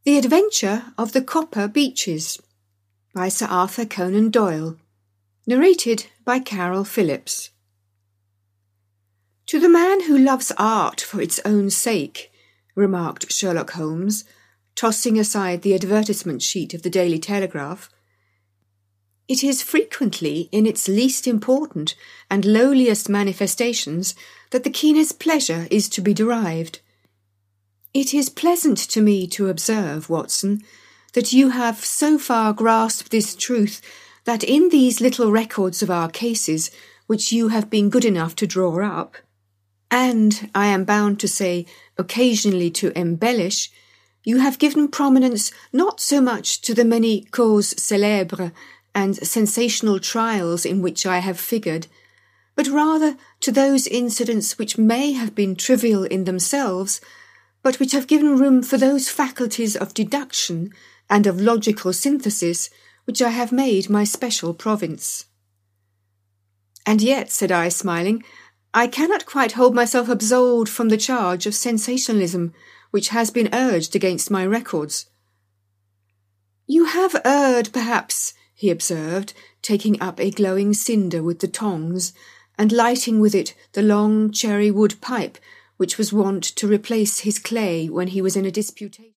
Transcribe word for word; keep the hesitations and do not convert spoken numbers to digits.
The Adventure of the Copper Beeches by Sir Arthur Conan Doyle. Narrated by Carol Phillips. To the man who loves art for its own sake, remarked Sherlock Holmes, tossing aside the advertisement sheet of the Daily Telegraph, it is frequently in its least important and lowliest manifestations that the keenest pleasure is to be derived. It is pleasant to me to observe, Watson, that you have so far grasped this truth that in these little records of our cases, which you have been good enough to draw up, and, I am bound to say, occasionally to embellish, you have given prominence not so much to the many causes célèbres and sensational trials in which I have figured, but rather to those incidents which may have been trivial in themselves, but which have given room for those faculties of deduction and of logical synthesis which I have made my special province. And yet, said I, smiling, I cannot quite hold myself absolved from the charge of sensationalism which has been urged against my records. You have erred, perhaps, he observed, taking up a glowing cinder with the tongs, and lighting with it the long cherry-wood pipe which was wont to replace his clay when he was in a disputation.